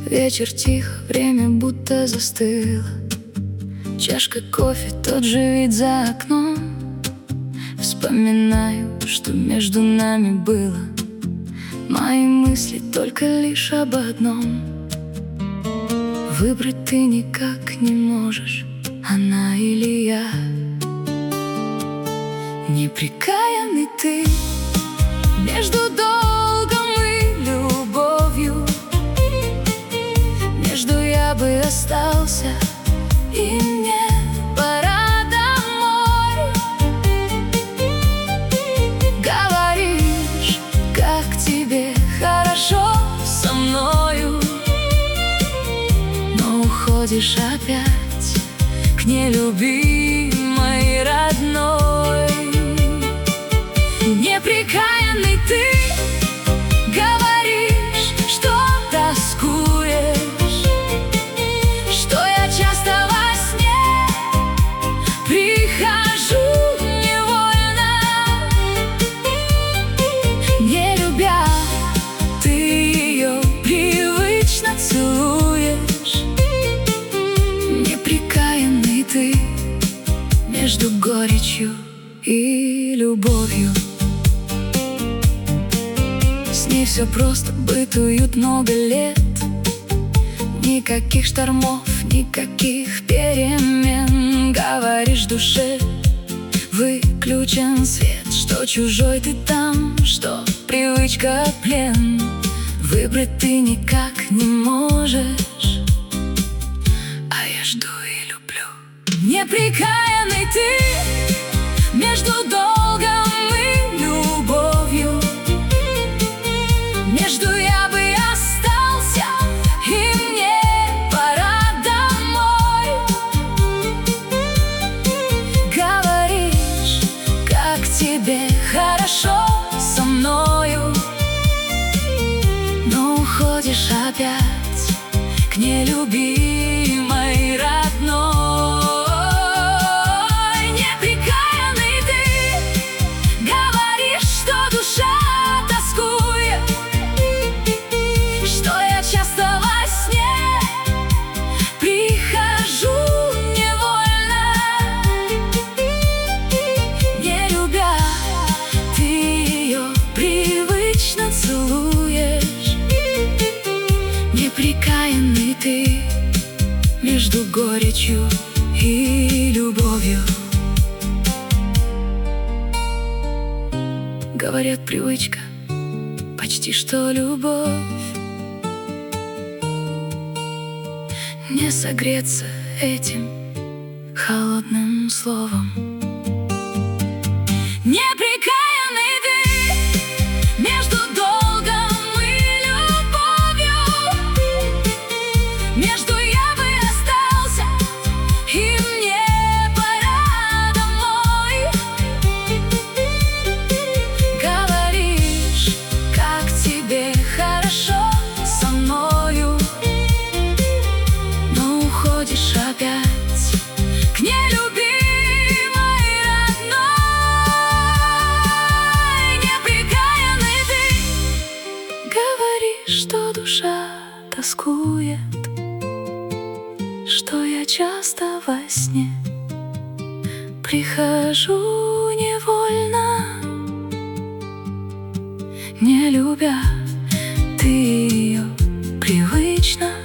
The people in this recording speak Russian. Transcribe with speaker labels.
Speaker 1: Вечер тихо, время будто застыло. Чашка кофе, тот же вид за окном. Вспоминаю, что между нами было. Мои мысли только лишь об одном. Выбрать ты никак не можешь, она или я. Непрекаянный ты между долгом и любовью. Между я бы остался, и мне пора домой. Говоришь, как тебе хорошо со мною, но уходишь опять к нелюбимой родной. Непрекаянный ты говоришь, что тоскуешь, что я часто во сне прихожу невольно. Не любя, ты ее привычно целуешь. Непрекаянный ты между горечью и любовью. С ней все просто, бытуют много лет. Никаких штормов, никаких перемен. Говоришь душе, выключен свет, что чужой ты там, что привычка плен. Выбрать ты никак не можешь, а я жду и люблю. Непрекаянный ты между долгом и любовью. Между я бы остался, и мне пора домой. Говоришь, как тебе хорошо со мною, но уходишь опять к нелюбимой родной. Непрекаянный ты говоришь, что душа тоскует, что я часто во сне прихожу невольно. Не любя, ты ее привычно целуешь. Непрекаянный ты между горечью и любовью. Говорят, привычка почти что любовь. Не согреться этим холодным словом. Непрекаянный ты между долгом и любовью. Между я бы остался, и мне пора домой. Говоришь, как тебе хорошо со мною, но уходишь опять к нелюбимой родной. Непрекаянный ты говоришь, что душа тоскует, что я часто во сне прихожу невольно. Не любя, ты ее привычно